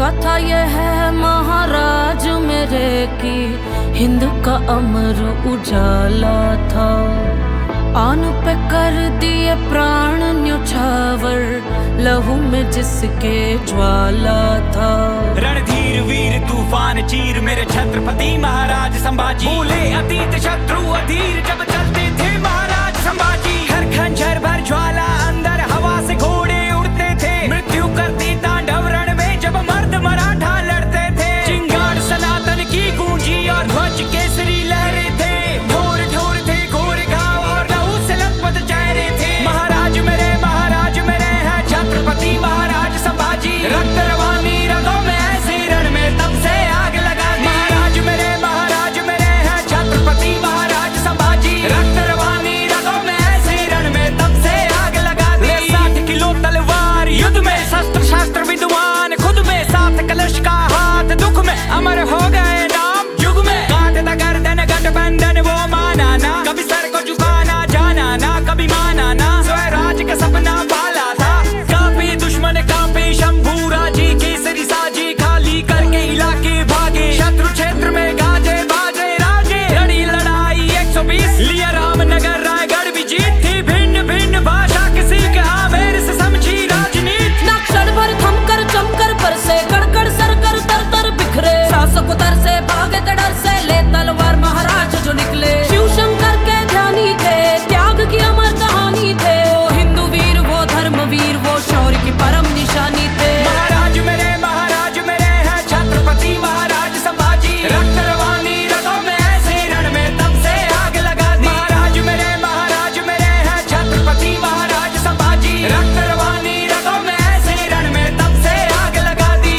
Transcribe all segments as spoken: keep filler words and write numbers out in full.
था ये है महाराज मेरे की हिंद का अमर उजाला था। आन पे कर दिए प्राण न्योछावर लहू में जिसके ज्वाला था। रणधीर वीर तूफान चीर मेरे छत्रपति महाराज संभाजी। भूले अतीत शत्रु अधीर जब चलते थे महाराज संभाजी। हर खंजर भर ज्वाला अंदर हवा से घोड़े उड़ते थे। मृत्यु करती तांडव रण में जब मर्द मराठा लड़ते थे। चिंगाड़ सनातन की गूंजी और ध्वज केसरी लहरे थे। ढोर ढोर थे घोर घाव और लहू से लथपथ चेहरे थे। महाराज मेरे महाराज मेरे हैं छत्रपति महाराज संभाजी। रक्त रवानी रगों में ऐसे रण में तब से आग लगा दी। महाराज मेरे महाराज मेरे हैं छत्रपति महाराज संभाजी। रक्त रवानी रगों में ऐसे रण में तब से आग लगा दी। साठ किलो तलवार युद्ध में शस्त्र शास्त्र विद्वान खुद में साथ कलश का हाथ दुख में अमर हो गए नाम युग में। काटता गर्दन गठबंधन वो माना ना कभी सर को झुकाना जाना ना कभी माना ना। स्वराज का सपना पाला था काफी दुश्मन काफी शंभू राजी केसरी साजी खाली करके इलाके भागे। शत्रु क्षेत्र में गाजे बाजे राजे लड़ी लड़ाई एक सौ बीस लिया रामनगर रायगढ़ भी जीत थी। भिन्न भिन्न भाषा किसी के आमेर से समझी राजनीति। नक्सल भर थमकर जमकर पर से कड़कड़ सरकर तर तर बिखरे। शासक उतर से भागे डर से ले तलवार महाराज जो निकले। शिव शंकर के ध्यानी थे त्याग की अमर कहानी थे। वो हिंदू वीर वो धर्म वीर वो शौर्य की परम निशानी थे। महाराज मेरे महाराज मेरे हैं छत्रपति महाराज संभाजी। रक्त रवानी रगों में ऐसे रण में तब से आग लगा दी। महाराज मेरे महाराज मेरे हैं छत्रपति महाराज संभाजी। रक्त रवानी रगों में ऐसे रण में तब से आग लगा दी।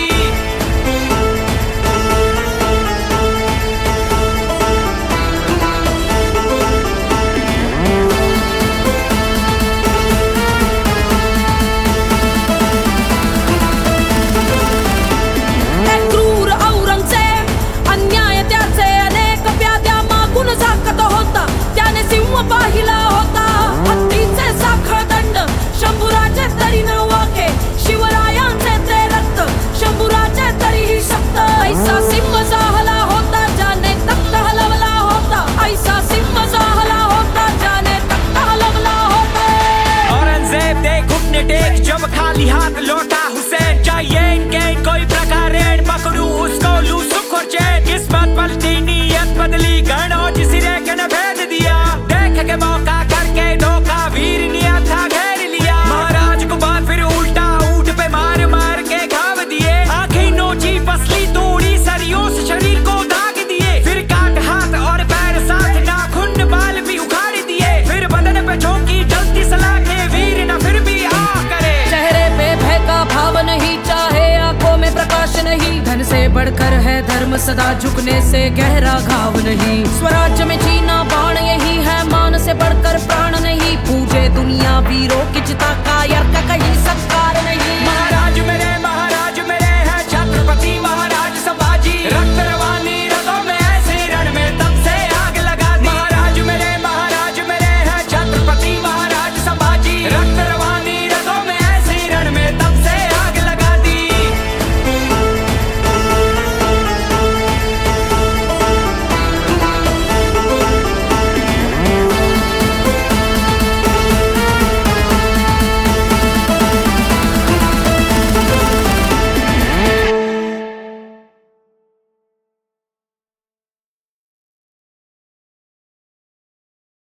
क्रूर औरंगजेब अन्याय त्याचे अनेक प्याद्या मागून झाकत होता। त्याने सिंह पाहिला होता हत्तीचे साखळ दंड शंभूराचे तरी न वाके। शिवरायांचे ते रक्त शंभूराचे तरीही शक्त। ऐसा सिंह जाहला होता ज्याने तख्त हलवला होता। ऐसा सिंह जाहला होता ज्याने तख्त हलवला होता। औरंगजेब दे घुटने टेक जब खाली हाथ लौटा हुसैन। चाहिए इनके कोई प्रकार ऋण पकड़ू उसको लू सुख और चैन। किस्मत पलटी नीयत बदली गणों जिस के न भेद दिया। देख के मौका करके धोखा वीर नियत था घेर लिया। महाराज को बात फिर उल्टा ऊंट पे मार मार के घाव दिए। आंखें नोची पसली तोड़ी सरियों से शरीर को दाग दिए। फिर काट हाथ और पैर साथ नाखून बाल भी उखाड़ दिए। फिर बदन पे झोंकी जलती सलाखें वीर न फिर भी आ करे। चेहरे पे भय का भाव नहीं चाहे आंखों में प्रकाश नहीं। धन से बढ़कर है धर्म सदा झुकने से गहरा घाव नहीं। स्वराज्य में जीना बाण यही